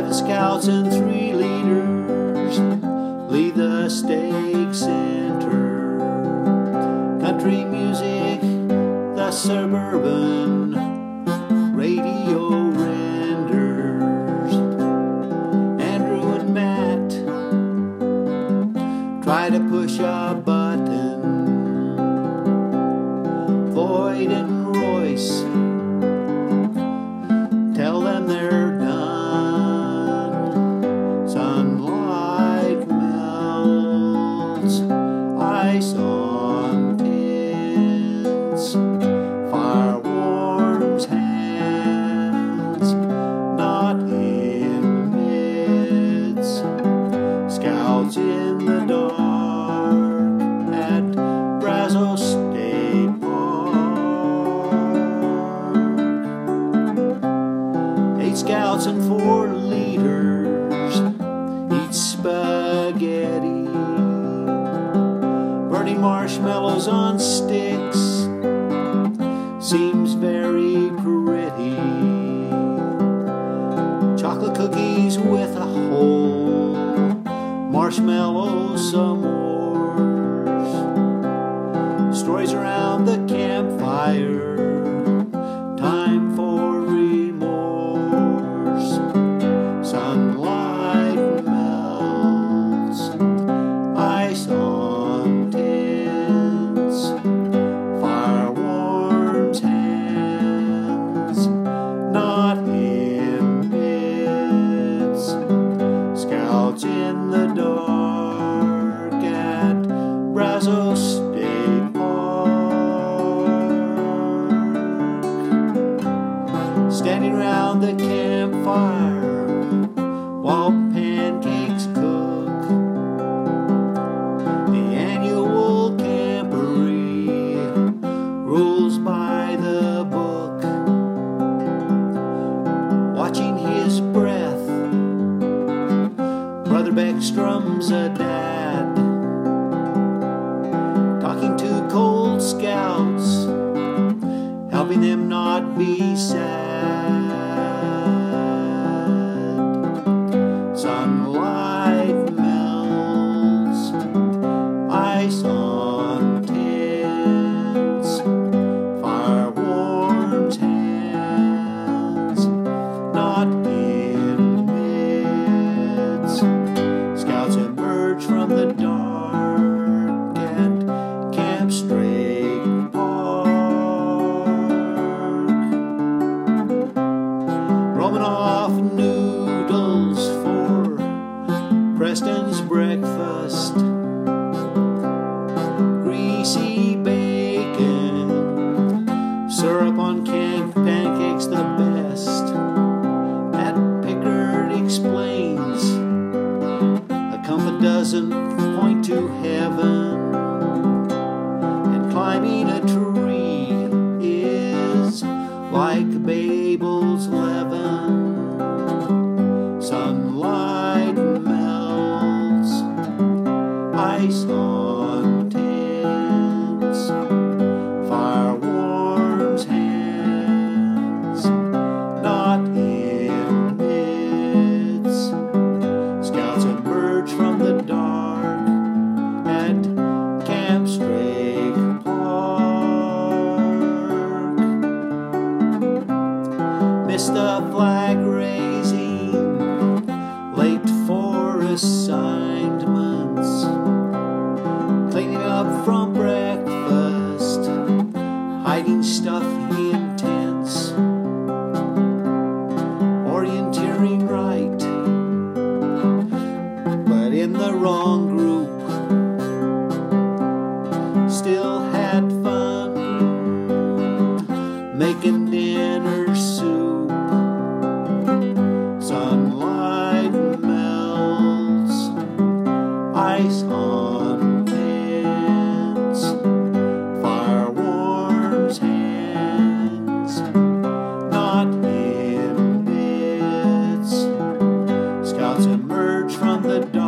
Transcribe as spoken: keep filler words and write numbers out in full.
Seven scouts and three leaders lead the stake center. Country music, the suburban radio renders. Andrew and Matt try to push a button. Floyd and Royce tell them they're done. Sunlight melts ice on pins. Fire warms hands, not in midst. Scouts in the dark at Brazos State Park. Eight scouts and four leaders eat spaghetti. Burning marshmallows on sticks seems very pretty. Chocolate cookies with a hole, marshmallows, some s'mores. Stories around the campfire, time for remorse. Sunlight melts ice on tins. Fire warms hands, not in midst. Scouts in the dark at Brazos State Park. Standing round the campfire while pancakes cook. The annual camporee rules by the book. Watching his breath, Brother Beckstrom's a dad, talking to cold scouts, helping them not be sad. Sunlight melts ice on tins. Fire warms hands, not in midst. Scouts emerge from the dark at Camp Strake Park. Romanoff noodles for Preston's breakfast. Greasy bacon, syrup on canned pancakes, the best. At Pickard explains, a compass doesn't point to heaven, and climbing a tree is like Babel's leaven. Sunlight melts ice on tins. Fire warms hands, not in midst. Scouts emerge from the dark at Camp Strake Park. Missed the flag raising, late for assignments. Cleaning up from breakfast, hiding stuff in tents. Orienteering right, but in the wrong group. Still had fun making dinner soup. Sunlight melts ice on pins. Fire warms hands, not in midst. Scouts emerge from the dark